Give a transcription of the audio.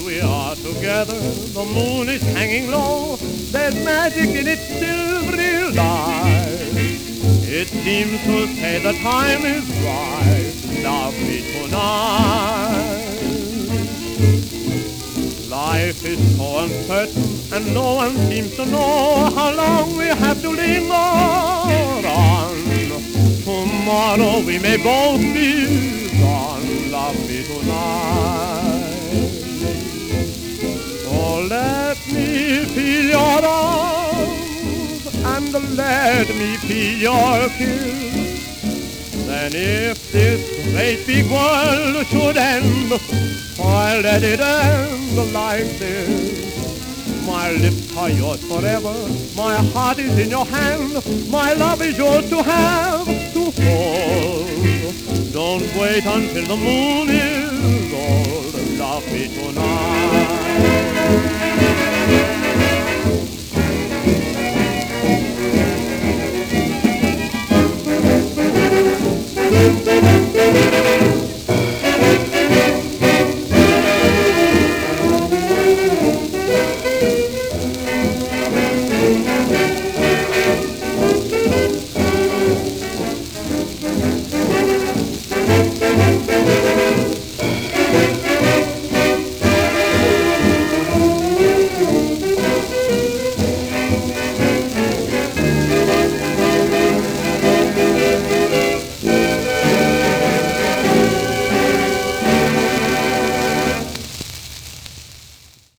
while we are together. The moon is hanging low, there's magic in its silvery light. It seems to say the time is right, love me tonight. Life is so uncertain, and no one seems to know how long we have to linger on. Tomorrow we may both be gone, love me tonight. Oh, let me feel your arms, and let me feel your kiss. Then if this great big world should end, I'll let it end like this. My lips are yours forever, my heart is in your hand, my love is yours to have, to hold. Don't wait until the moon is